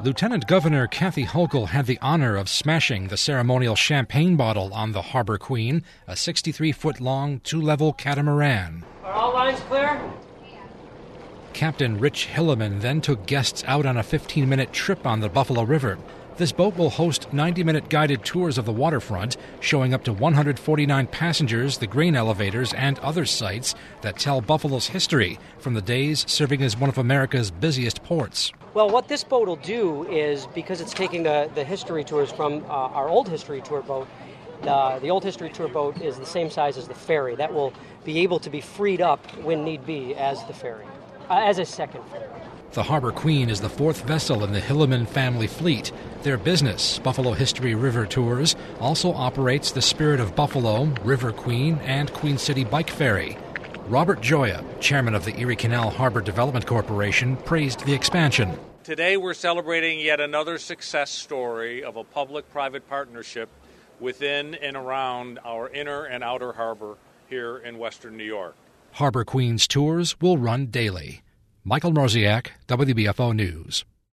Lieutenant Governor Kathy Hochul had the honor of smashing the ceremonial champagne bottle on the Harbor Queen, a 63-foot-long, two-level catamaran. Are all lines clear? Captain Rich Hilleman then took guests out on a 15-minute trip on the Buffalo River. This boat will host 90-minute guided tours of the waterfront, showing up to 149 passengers, the grain elevators, and other sites that tell Buffalo's history from the days serving as one of America's busiest ports. Well, what this boat will do is, because it's taking the history tours from our old history tour boat, the old history tour boat is the same size as the ferry. That will be able to be freed up when need be as the ferry, as a second ferry. The Harbor Queen is the fourth vessel in the Hilleman family fleet. Their business, Buffalo History River Tours, also operates the Spirit of Buffalo, River Queen, and Queen City Bike Ferry. Robert Joya, chairman of the Erie Canal Harbor Development Corporation, praised the expansion. Today we're celebrating yet another success story of a public-private partnership within and around our inner and outer harbor here in western New York. Harbor Queen's tours will run daily. Michael Mroziak, WBFO News.